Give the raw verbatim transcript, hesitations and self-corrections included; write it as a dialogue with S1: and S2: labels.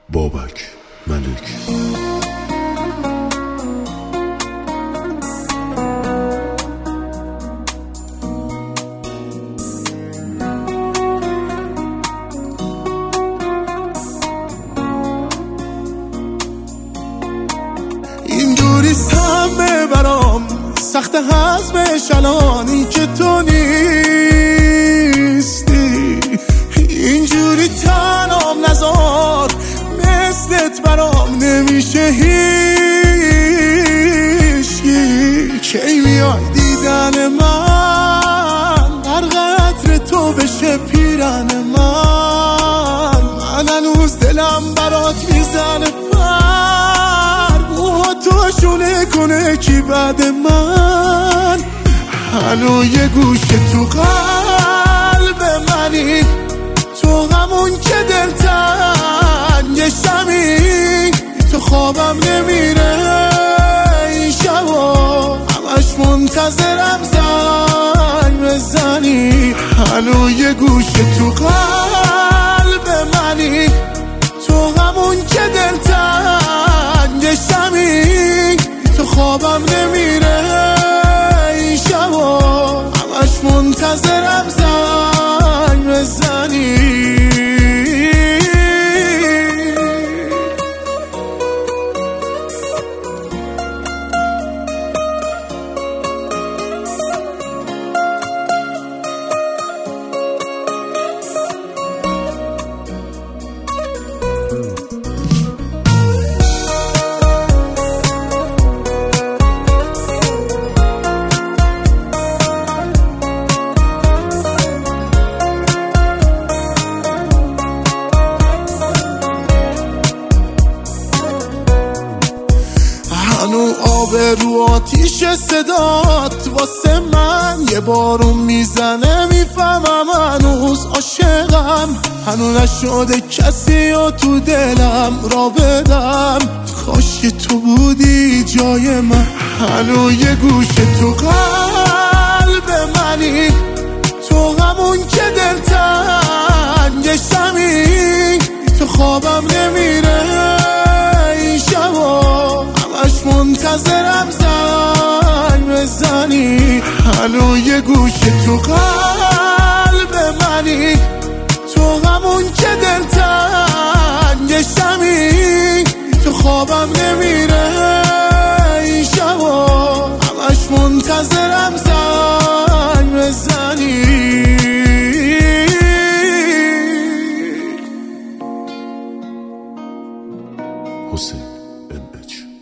S1: بابک ملک.
S2: اینجوری سمه برام سخت هضمش الانی که تو نیستی، اینجوری تنام نزار مثلت برام نمیشه هیچی. کی میای دیدن من هر قطر تو بشه پیرن من، من هنوز دلم برات میزنه پر موها تو شونه کنه کی بعد من. هنو یه گوشه تو قلب منی، تو همون که دلتنگشمی، تو خوابم نمیره این شبا همش منتظرم زنگ بزنی. هنو یه گوشه تو قلب منی، تو همون که دلتنگشمی، تو خوابم نمیره این شبا همش منتظرم زنگ بزنی. هنو آب رو آتیش صدات واسه من یه بارون میزنه، میفهمم هنوز عاشقم، هنو نشده کسی و تو دلم را بدم، کاش که تو بودی جای من. هنو یه گوشه تو قلب منی، تو همون که دلتنگشمی، تو خوابم نمیره این شبا همش منتظرم زنگ بزنی. هنو یه گوشه تو قلب منی، تو همون که دلتنگشمی، تو خوابم نمیره این شبا همش منتظرم زنگ بزنی.
S1: حسین ام اچ